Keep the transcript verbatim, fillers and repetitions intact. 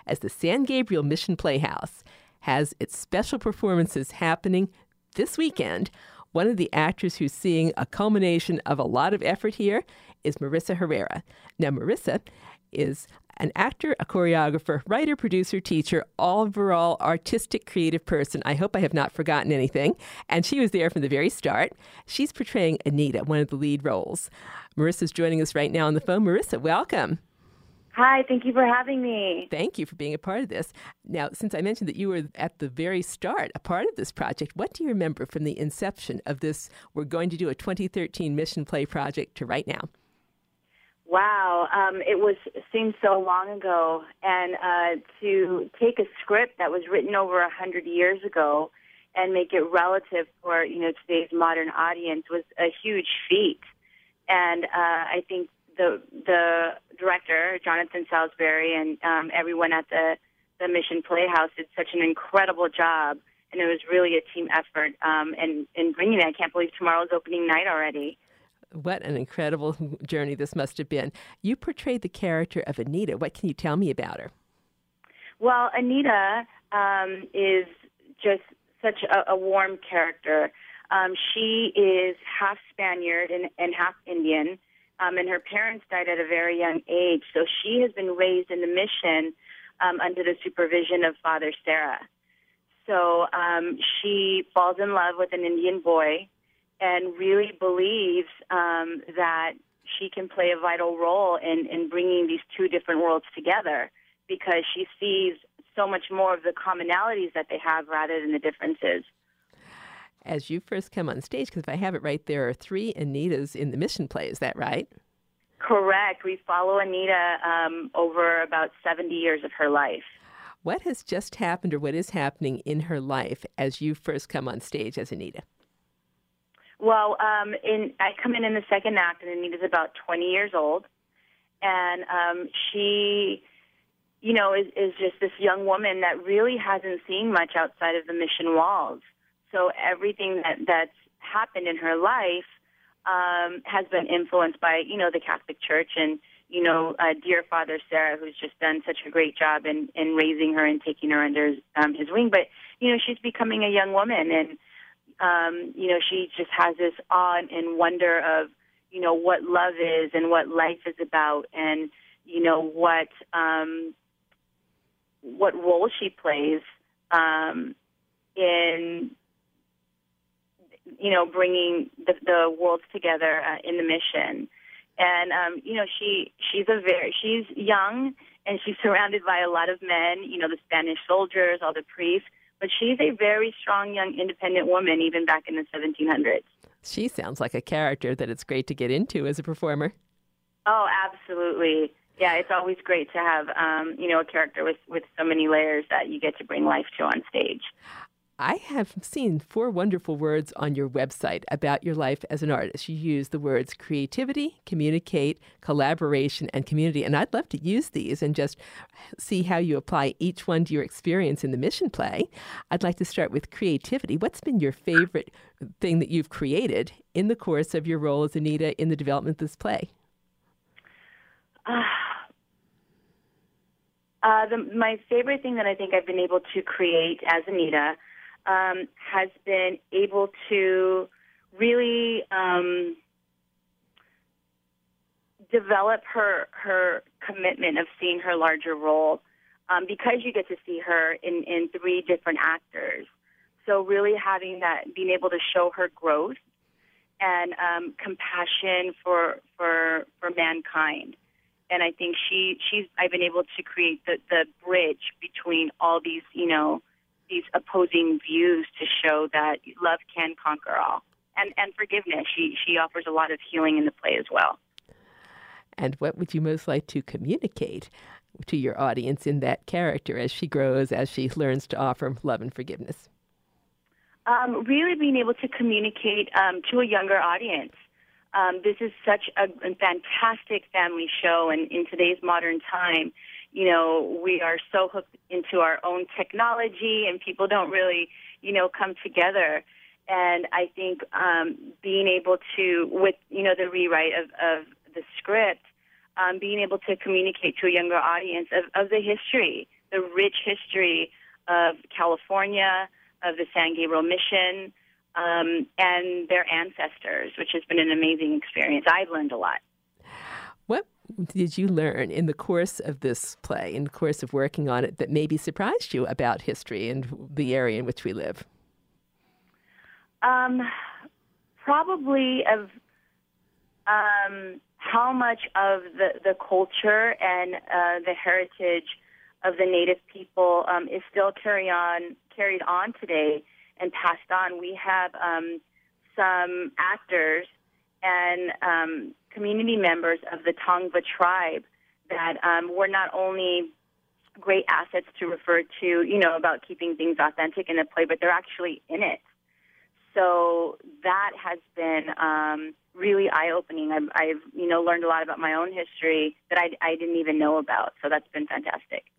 as the San Gabriel Mission Playhouse has its special performances happening this weekend. One of the actors who's seeing a culmination of a lot of effort here is Marissa Herrera. Now, Marissa is an actor, a choreographer, writer, producer, teacher, overall artistic, creative person. I hope I have not forgotten anything. And she was there from the very start. She's portraying Anita, one of the lead roles. Marissa's joining us right now on the phone. Marissa, welcome. Hi, thank you for having me. Thank you for being a part of this. Now, since I mentioned that you were at the very start, a part of this project, what do you remember from the inception of this, we're going to do a twenty thirteen mission play project, to right now? Wow, um, it was seems so long ago, and uh, to take a script that was written over a hundred years ago and make it relative for you know today's modern audience was a huge feat. And uh, I think the the director, Jonathan Salisbury, and um, everyone at the the Mission Playhouse did such an incredible job, and it was really a team effort. Um, and in bringing it, I can't believe tomorrow's opening night already. What an incredible journey this must have been. You portrayed the character of Anita. What can you tell me about her? Well, Anita um, is just such a, a warm character. Um, she is half Spaniard and, and half Indian, um, and her parents died at a very young age. So she has been raised in the mission um, under the supervision of Father Serra. So um, she falls in love with an Indian boy and really believes um, that she can play a vital role in, in bringing these two different worlds together, because she sees so much more of the commonalities that they have rather than the differences. As you first come on stage, because if I have it right, there are three Anitas in the mission play. Is that right? Correct. We follow Anita um, over about seventy years of her life. What has just happened, or what is happening in her life as you first come on stage as Anita? Well, um, in, I come in in the second act, and Anita's about twenty years old, and um, she, you know, is, is just this young woman that really hasn't seen much outside of the mission walls. So everything that, that's happened in her life um, has been influenced by, you know, the Catholic Church and, you know, uh, dear Father Serra, who's just done such a great job in, in raising her and taking her under um, his wing. But, you know, she's becoming a young woman, and Um, you know, she just has this awe and wonder of, you know, what love is and what life is about, and, you know, what um, what role she plays um, in, you know, bringing the, the worlds together uh, in the mission. And, um, you know, she she's a very, she's young, and she's surrounded by a lot of men, you know, the Spanish soldiers, all the priests. But she's a very strong, young, independent woman, even back in the seventeen hundreds. She sounds like a character that it's great to get into as a performer. Oh, absolutely. Yeah, it's always great to have, um, you know, a character with, with so many layers that you get to bring life to on stage. I have seen four wonderful words on your website about your life as an artist. You use the words creativity, communicate, collaboration, and community. And I'd love to use these and just see how you apply each one to your experience in the mission play. I'd like to start with creativity. What's been your favorite thing that you've created in the course of your role as Anita in the development of this play? Uh, uh, the, my favorite thing that I think I've been able to create as Anita Um, has been able to really um, develop her her commitment of seeing her larger role, um, because you get to see her in, in three different actors. So really having that, being able to show her growth and um, compassion for for for mankind. And I think she she's I've been able to create the, the bridge between all these, you know, these opposing views to show that love can conquer all. And and forgiveness. She she offers a lot of healing in the play as well. And what would you most like to communicate to your audience in that character as she grows, as she learns to offer love and forgiveness? Um, really being able to communicate um, to a younger audience. Um, this is such a, a fantastic family show, and in today's modern time, you know, we are so hooked into our own technology, and people don't really, you know, come together. And I think um, being able to, with, you know, the rewrite of, of the script, um, being able to communicate to a younger audience of, of the history the rich history of California, of the San Gabriel Mission, um, and their ancestors, which has been an amazing experience. I've learned a lot. What did you learn in the course of this play, in the course of working on it, that maybe surprised you about history and the area in which we live? Um, probably of um, how much of the, the culture and uh, the heritage of the Native people um, is still carry on, carried on today and passed on. We have um, some actors and um, community members of the Tongva tribe that um, were not only great assets to refer to, you know, about keeping things authentic in the play, but they're actually in it. So that has been um, really eye-opening. I've, I've, you know, learned a lot about my own history that I, I didn't even know about. So that's been fantastic.